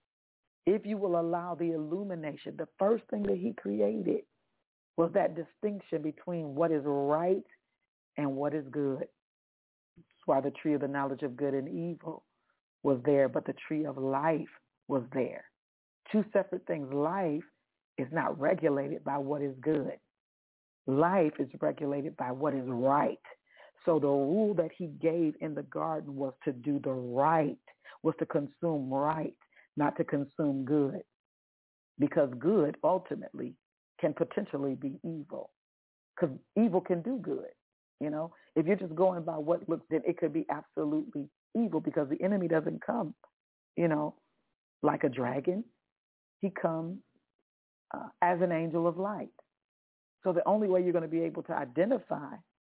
If you will allow the illumination, the first thing that he created was that distinction between what is right and what is good. That's why the tree of the knowledge of good and evil was there, but the tree of life was there. Two separate things. Life is not regulated by what is good. Life is regulated by what is right. So the rule that he gave in the garden was to do the right, was to consume right, not to consume good. Because good ultimately can potentially be evil. Because evil can do good. You know, if you're just going by what looks, then it could be absolutely evil, because the enemy doesn't come, you know, like a dragon. He comes uh, as an angel of light. So the only way you're going to be able to identify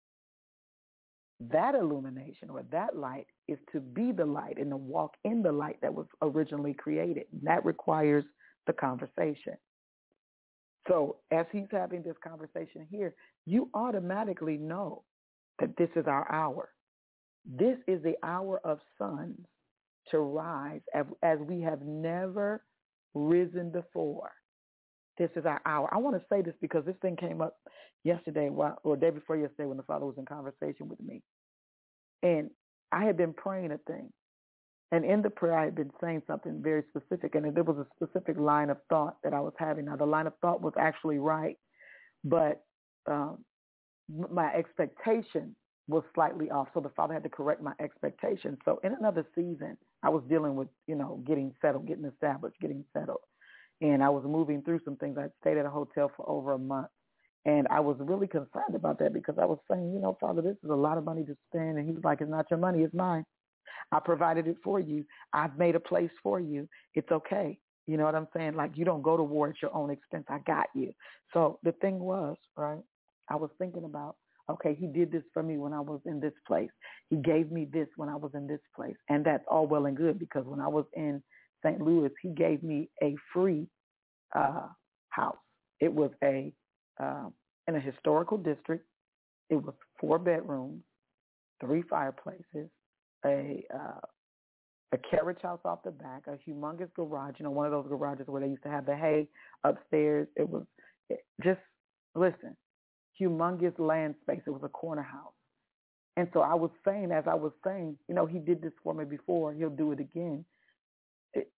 that illumination or that light is to be the light and to walk in the light that was originally created. And that requires the conversation. So as he's having this conversation here, you automatically know that this is our hour. This is the hour of sons to rise as, as we have never risen before. This is our hour. I want to say this because this thing came up yesterday or day before yesterday when the Father was in conversation with me. And I had been praying a thing. And in the prayer, I had been saying something very specific. And there was a specific line of thought that I was having. Now, the line of thought was actually right, but um, my expectation was slightly off. So the Father had to correct my expectation. So in another season, I was dealing with, you know, getting settled, getting established, getting settled. And I was moving through some things. I stayed at a hotel for over a month. And I was really concerned about that because I was saying, you know, Father, this is a lot of money to spend. And he was like, it's not your money, it's mine. I provided it for you. I've made a place for you. It's okay. You know what I'm saying? Like, you don't go to war at your own expense. I got you. So the thing was, right, I was thinking about, okay, he did this for me when I was in this place. He gave me this when I was in this place. And that's all well and good, because when I was in Saint Louis, he gave me a free uh, house. It was a uh, in a historical district. It was four bedrooms, three fireplaces, a uh, a carriage house off the back, a humongous garage, you know, one of those garages where they used to have the hay upstairs. It was it, just, listen, humongous land space. It was a corner house. And so I was saying, as I was saying, you know, he did this for me before. He'll do it again. It,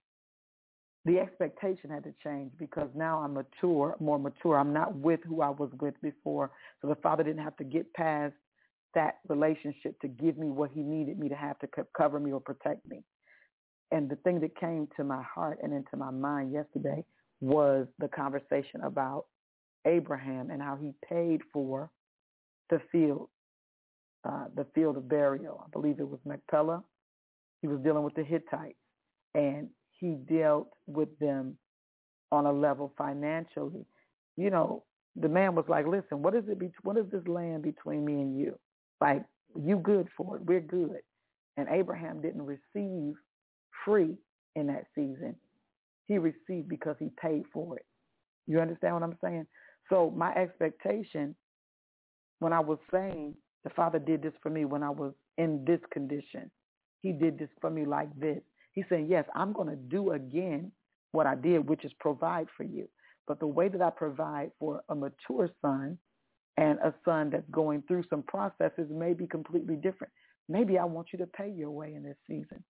the expectation had to change, because now I'm mature, more mature. I'm not with who I was with before. So the Father didn't have to get past that relationship to give me what he needed me to have to cover me or protect me. And the thing that came to my heart and into my mind yesterday was the conversation about Abraham and how he paid for the field, uh, the field of burial. I believe it was Machpelah. He was dealing with the Hittites, and he dealt with them on a level financially. You know, the man was like, listen, what is it? Be- what is this land between me and you? Like, you good for it. We're good. And Abraham didn't receive free in that season. He received because he paid for it. You understand what I'm saying? So my expectation, when I was saying the Father did this for me when I was in this condition, he did this for me like this. He said, yes, I'm going to do again what I did, which is provide for you. But the way that I provide for a mature son and a son that's going through some processes may be completely different. Maybe I want you to pay your way in this season.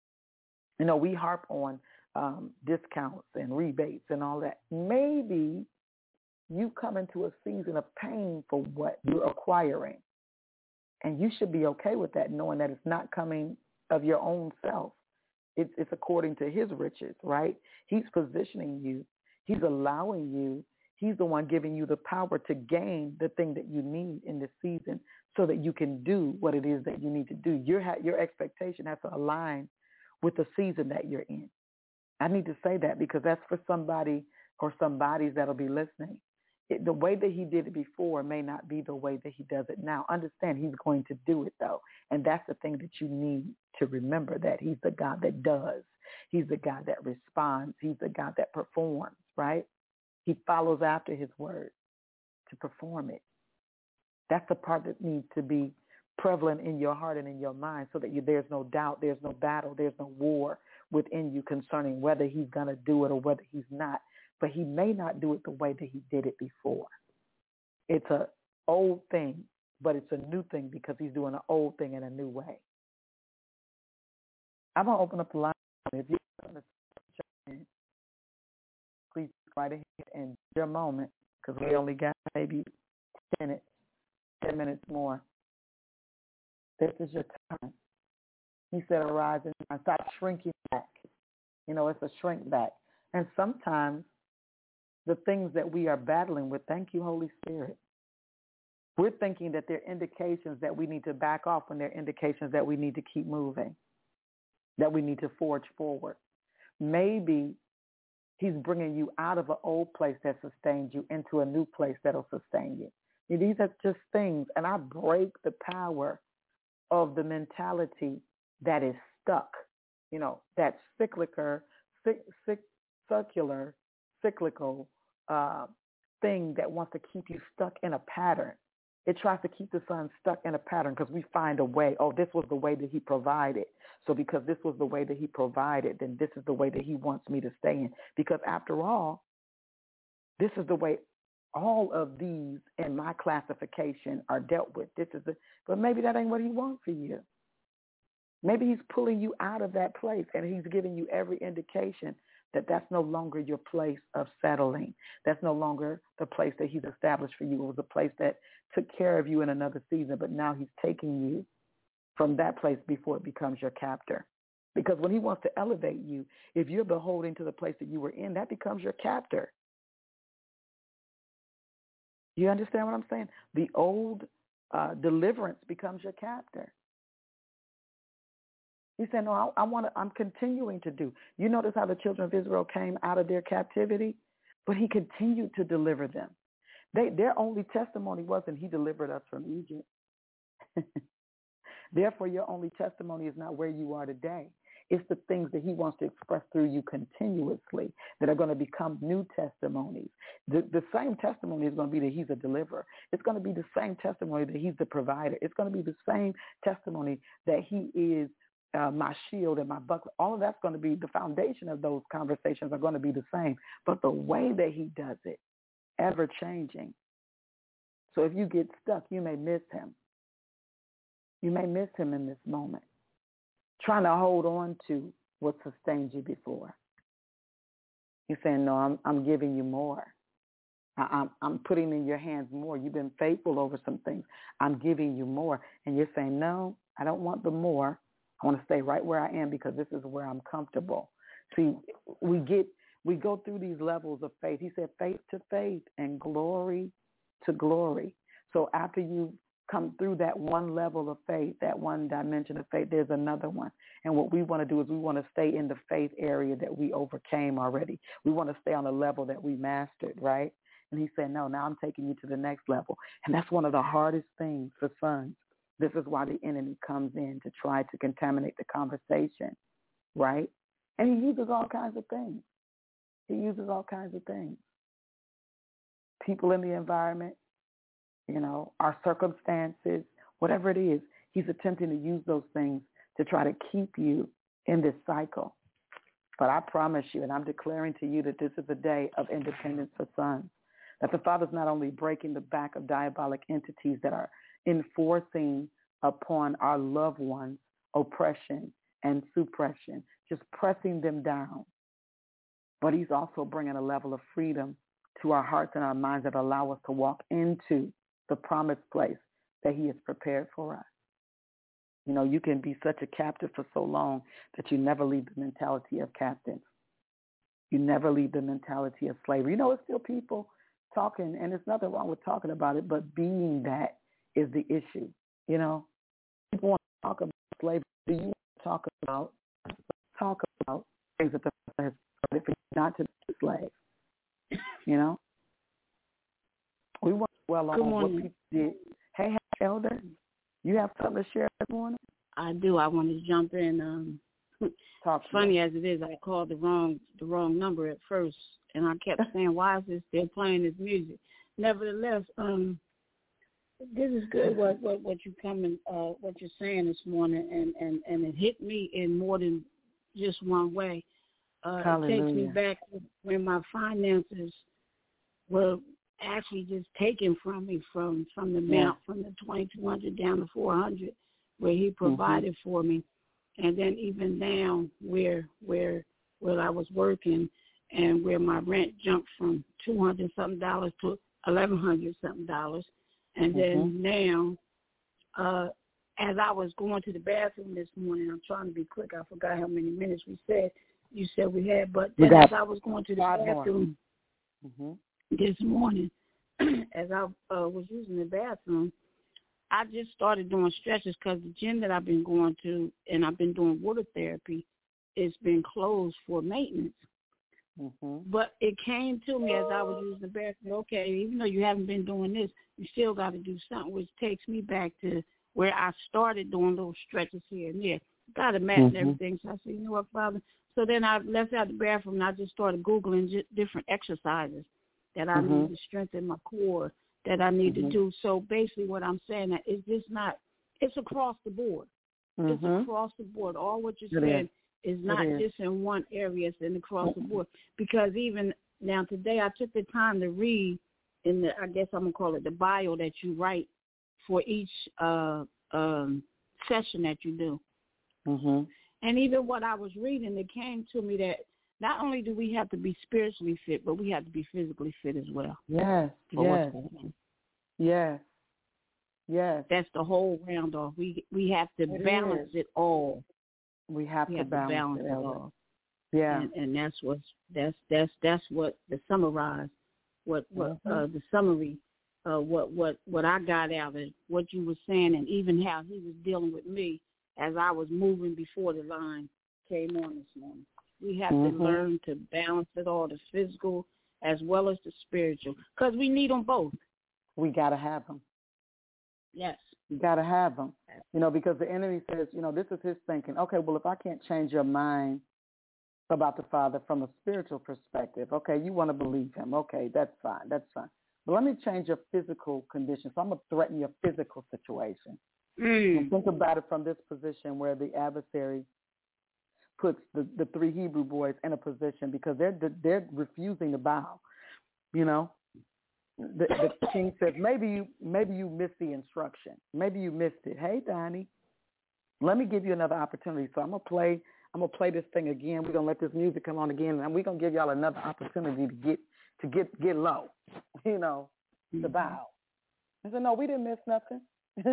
You know, we harp on um, discounts and rebates and all that. Maybe you come into a season of pain for what you're acquiring. And you should be okay with that, knowing that it's not coming of your own self. It's, it's according to his riches, right? He's positioning you. He's allowing you. He's the one giving you the power to gain the thing that you need in this season so that you can do what it is that you need to do. Your, your expectation has to align with the season that you're in. I need to say that because that's for somebody or some bodies that'll be listening. It, the way that he did it before may not be the way that he does it now. Understand, he's going to do it, though. And that's the thing that you need to remember, that he's the God that does. He's the God that responds. He's the God that performs, right? He follows after his word to perform it. That's the part that needs to be prevalent in your heart and in your mind so that you, there's no doubt, there's no battle, there's no war within you concerning whether he's going to do it or whether he's not. But he may not do it the way that he did it before. It's an old thing, but it's a new thing because he's doing an old thing in a new way. I'm going to open up the line. If you're going to jump in, please right ahead and your moment, because we only got maybe ten minutes, ten minutes more. This is your time. He said, arise and stop shrinking back. You know, it's a shrink back. And sometimes the things that we are battling with, thank you, Holy Spirit, we're thinking that they're indications that we need to back off when they're indications that we need to keep moving, that we need to forge forward. Maybe he's bringing you out of an old place that sustained you into a new place that'll sustain you. And these are just things, and I break the power of the mentality that is stuck, you know, that cyclical, cyc, cyc, circular, cyclical uh, thing that wants to keep you stuck in a pattern. It tries to keep the son stuck in a pattern because we find a way. Oh, this was the way that he provided. So because this was the way that he provided, then this is the way that he wants me to stay in. Because after all, this is the way all of these in my classification are dealt with. This is the, but maybe that ain't what he wants for you. Maybe he's pulling you out of that place and he's giving you every indication that that's no longer your place of settling. That's no longer the place that he's established for you. It was a place that took care of you in another season, but now he's taking you from that place before it becomes your captor. Because when he wants to elevate you, if you're beholding to the place that you were in, that becomes your captor. You understand what I'm saying? The old uh, deliverance becomes your captor. He said, no, I, I want to, I'm continuing to do. You notice how the children of Israel came out of their captivity, but he continued to deliver them. They, their only testimony wasn't he delivered us from Egypt. Therefore, your only testimony is not where you are today. It's the things that he wants to express through you continuously that are going to become new testimonies. The, the same testimony is going to be that he's a deliverer. It's going to be the same testimony that he's the provider. It's going to be the same testimony that he is uh, my shield and my buckler. All of that's going to be the foundation of those conversations are going to be the same. But the way that he does it, ever changing. So if you get stuck, you may miss him. You may miss him in this moment, trying to hold on to what sustained you before. You're saying, no, I'm I'm giving you more. I, I'm I'm putting in your hands more. You've been faithful over some things. I'm giving you more. And you're saying, no, I don't want the more. I want to stay right where I am because this is where I'm comfortable. See, we get we go through these levels of faith. He said faith to faith and glory to glory. So after you come through that one level of faith, that one dimension of faith, there's another one. And what we want to do is we want to stay in the faith area that we overcame already. We want to stay on the level that we mastered, right? And he said, no, now I'm taking you to the next level. And that's one of the hardest things for sons. This is why the enemy comes in to try to contaminate the conversation, right? And he uses all kinds of things. He uses all kinds of things. People in the environment, you know, our circumstances, whatever it is, he's attempting to use those things to try to keep you in this cycle. But I promise you, and I'm declaring to you that this is a day of independence for sons, that the Father's not only breaking the back of diabolic entities that are enforcing upon our loved ones oppression and suppression, just pressing them down, but he's also bringing a level of freedom to our hearts and our minds that allow us to walk into the promised place that he has prepared for us. You know, you can be such a captive for so long that you never leave the mentality of captives. You never leave the mentality of slavery. You know, it's still people talking, and there's nothing wrong with talking about it, but being that is the issue. You know, people want to talk about slavery. Do you want to talk about, talk about things that the Father has started for you not to be a slave? You know? We want to dwell on what people did. Hey, Elder, you have something to share this morning? I do. I want to jump in. Um, Talk funny me. as it is, I called the wrong the wrong number at first, and I kept saying, "Why is this still playing this music?" Nevertheless, um, this is good. What what what you coming uh what you're saying this morning, and, and, and it hit me in more than just one way. Uh, it takes me back to when my finances were actually just taken from me from, from the amount, yeah. from the twenty-two hundred down to four hundred, where he provided mm-hmm. for me. And then even down where where where I was working and where my rent jumped from two hundred something dollars to eleven hundred something dollars. And then mm-hmm. now, uh, as I was going to the bathroom this morning, I'm trying to be quick. I forgot how many minutes we said you said we had, but then as I was going to the bathroom mm-hmm. this morning, as I uh, was using the bathroom, I just started doing stretches because the gym that I've been going to and I've been doing water therapy, it's been closed for maintenance. Mm-hmm. But it came to me as I was using the bathroom, okay, even though you haven't been doing this, you still got to do something, which takes me back to where I started doing little stretches here and there. Got a mat mm-hmm. and everything. So I said, you know what, Father? So then I left out the bathroom and I just started Googling j- different exercises that I mm-hmm. need to strengthen my core, that I need mm-hmm. to do. So basically what I'm saying that is just not, it's across the board. Mm-hmm. It's across the board. All what you're saying is, is not is. just in one area, it's in across mm-hmm. the board. Because even now today I took the time to read in the, I guess I'm going to call it the bio that you write for each uh, um, session that you do. Mm-hmm. And even what I was reading, it came to me that not only do we have to be spiritually fit, but we have to be physically fit as well. Yes, yes, yes, yes. That's the whole round off. We we have to it balance is. it all. We have, we to, have balance to balance it, it all. Yeah, and, and that's what that's that's that's what the summarize, what what mm-hmm. uh, the summary, uh, what what what I got out of it, what you were saying, and even how he was dealing with me as I was moving before the line came on this morning. We have mm-hmm. to learn to balance it all, the physical as well as the spiritual, because we need them both. We got to have them. Yes. You got to have them, you know, because the enemy says, you know, this is his thinking. Okay, well, if I can't change your mind about the Father from a spiritual perspective, okay, you want to believe him. Okay, that's fine. That's fine. But let me change your physical condition. So I'm going to threaten your physical situation. Mm. Think about it from this position where the adversary puts the, the three Hebrew boys in a position because they're they're refusing to bow. You know, the, the king says, maybe you maybe you missed the instruction. Maybe you missed it. Hey, Donnie, let me give you another opportunity. So I'm gonna play. I'm gonna play this thing again. We're gonna let this music come on again, and we're gonna give y'all another opportunity to get to get get low. You know, to bow. I said, no, we didn't miss nothing.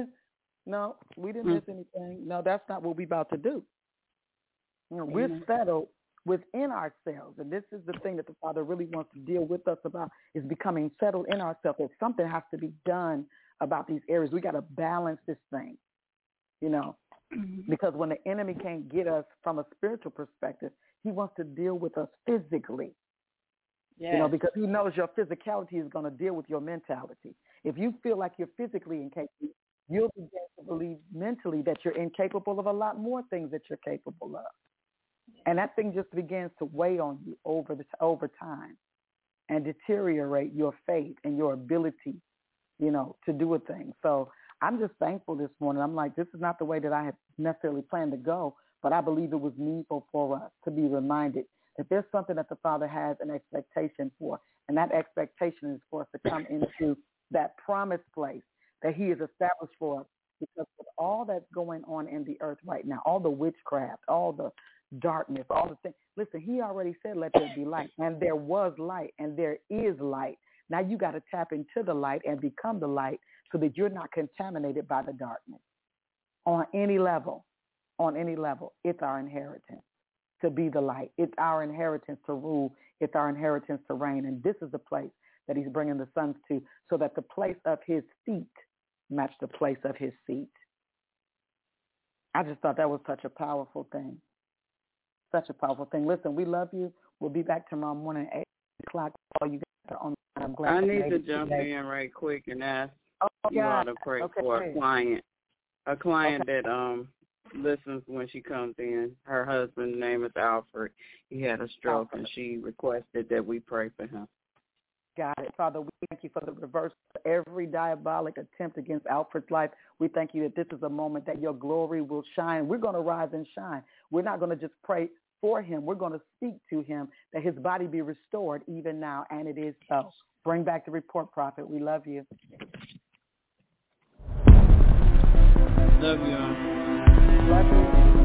No, we didn't miss anything. No, that's not what we're about to do. You know, we're settled within ourselves, and this is the thing that the Father really wants to deal with us about, is becoming settled in ourselves. That something has to be done about these areas. We got to balance this thing, you know, because when the enemy can't get us from a spiritual perspective, he wants to deal with us physically. Yes. You know, because he knows your physicality is going to deal with your mentality. If you feel like you're physically incapable, you'll begin to believe mentally that you're incapable of a lot more things that you're capable of. And that thing just begins to weigh on you over the, over time and deteriorate your faith and your ability, you know, to do a thing. So I'm just thankful this morning. I'm like, this is not the way that I had necessarily planned to go, but I believe it was needful for us to be reminded that there's something that the Father has an expectation for, and that expectation is for us to come into that promised place that he has established for us. Because with all that's going on in the earth right now, all the witchcraft, all the darkness, all the things, listen, he already said, let there be light. And there was light, and there is light. Now you got to tap into the light and become the light so that you're not contaminated by the darkness. On any level, on any level, it's our inheritance to be the light. It's our inheritance to rule. It's our inheritance to reign. And this is the place that he's bringing the sons to, so that the place of his feet match the place of his seat. I just thought that was such a powerful thing. Such a powerful thing. Listen, we love you. We'll be back tomorrow morning at eight o'clock. All you guys are on. I'm glad I need to jump today. in right quick and ask oh, you God. all to pray okay. for a client. A client okay. that um listens when she comes in. Her husband's name is Alfred. He had a stroke, Alfred. and she requested that we pray for him. Got it. Father, we thank you for the reverse of every diabolic attempt against Alfred's life. We thank you that this is a moment that your glory will shine. We're going to rise and shine. We're not going to just pray for him. We're going to speak to him that his body be restored even now, and it is so. Bring back the report, Prophet. We love you. Love you. Love you.